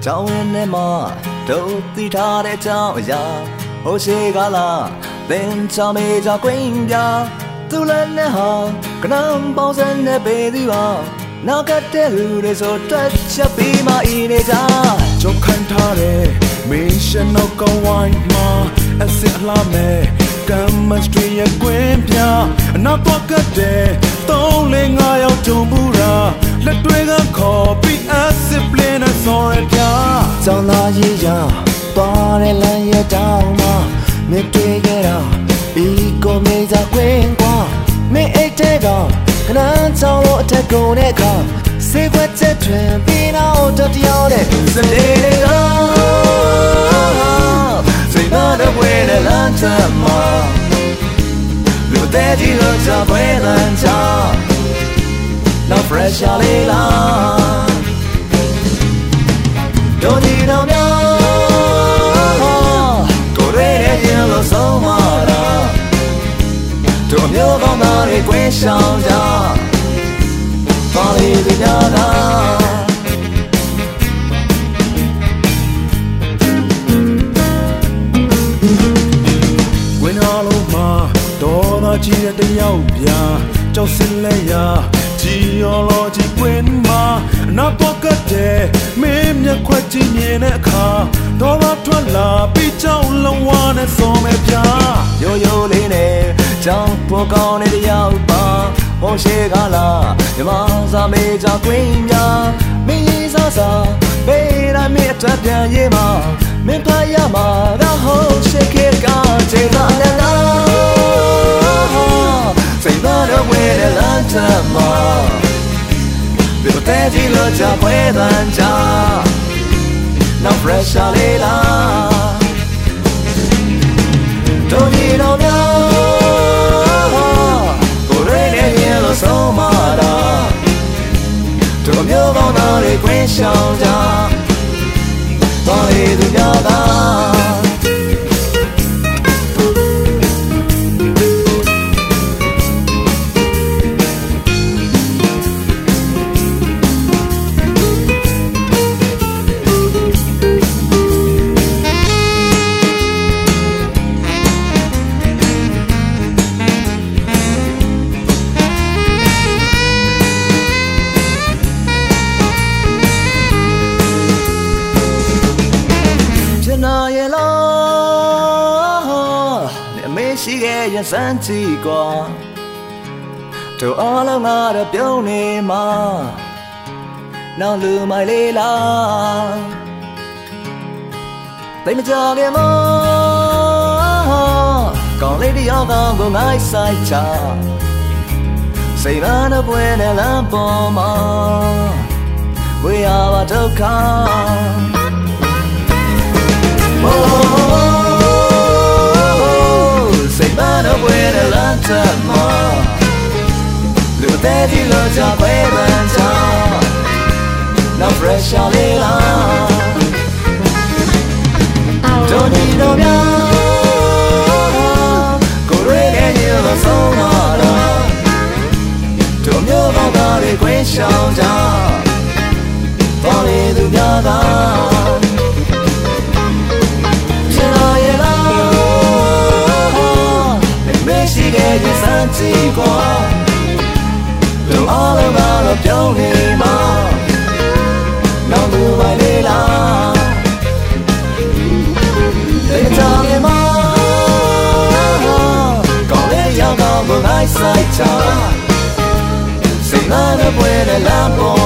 ကြောင်းရင်းနဲ့မှတို့သိထားတဲ့အကြောင်းအရာဟိုရှိကလာသင်ချောင်းမေးကြကွင်းပြသူလည်းနဲ့ဟာကနန်းပေါင်းစံနဲ့ပေသည်ပါနောက်ကတဲ့လူတွေဆိုတက်ချက်ပြီးမှအင်းနေကြကြုံခံထားတဲ့မင်းရှင်တော့ကောင်းဝိုင်းမှာအစစ်အလားမဲ့ကမ္မစထရီရဲ့ကွင်းပြအနောက်တော့ကတဲ့3-5ယောက်ကြုံဘူးတာလက်တွေကခေါ်ပြီးအစစ်ပလင်းနဲ့ဆော်ရပြကြောင်လာရေးရသွားတဲ့လမ်းရတောင်းမှာမင်းတွေ့ခဲ့တာဤကိုမေးကြကွင်းကွာမင်းအိတ်တဲ့ကခဏချောင်းလို့အထက်ကုန်တဲ့အခါစေခွက်ချက်ထွင်ပြီးတော့တတရားတဲ့စနေတွေကစိတ်သားဝဲတဲ့လမ်းထဲမှာလူတဲ့ကြီးလို့ကြွယ်တန်းချနောက် fresh လေးလားတို့ဒီတော့များကိုရဲရဲ့လို့ဆုံးမတာတို့မျိုးကောင်းသားတွေကွင်းရှောင်ကြပါလေသူများကဝင်လာလို့မှာတော်သာကြည့်တဲ့တယောက်ပြကြောက်စင်လဲရကြည်ရော်ကြည်ကွင်းမှာအနောက်တော့ကတဲ့မင်းမျက်ခွက်ကြည့်မြင်တဲ့အခါတော်သာထွက်လာပြီးကြောက်လုံးဝနဲ့စော်မဲ့ပြရိုးရိုးလေးနဲ့ကြောင်ပေါ်ကောင်းတဲ့တယောက်ပါဟိုရှိကလာမြမစာမေးကြကွင်းပြမင်းရေးစားစားဘေးရမင်းအတွက်ပြန်ရေးမှာမင်းဖတ်ရမှာတော့ဟိုရှိခေကခြေသားလည်းလားစိတ်သားတော့ဝဲတဲ့လမ်းထမှာဒီတဲ့ကြီးလို့ကြပွဲတန်းချနောက် fresh လေးလားတို့ဒီတော့များကိုရဲနဲ့ရင်လို့ဆုံးမတာတို့မျိုးကောင်းသားတွေခွင့်ရှောင်ကြတော်ရည်သူများကရှိခဲ့ရစမ်းကြည့်ကွာတို့အားလုံးကတော့ပြုံးနေမှာနောက်လူမိုင်လေးလားတိတ်မကြခင်မကောင်းလေးတယောက်ကောင်းကိုငိုင်းဆိုင်ချစိတ်မနှပွဲနဲ့လမ်းပေါ်မှာဝေးရပါဒုက္ခစိတ်မနှပွဲနဲ့လမ်းထဲမှာလူတဲ့ကြီးလို့ကြပွဲတန်းချနောက် fresh လေးလားdon't need no moreကိုရဲရဲ့ရေလို့ဆုံးမလားတို့မျိုးကောင်းသားတွေခွင့်ရှောင်ကြပေါ်လေသူများကရှိခဲ့ရစမ်းကြည့်ကွာတို့အားလုံးကတော့ပြုံးနေမှာနောက်လူပိုင်လေးလားတေချာမြေမှာကောင်းလေးရောက်တော့ဘုံငိုင်းဆိုင်ချစိတ်နာတဲ့ပွဲနဲ့လမ်းပေါ်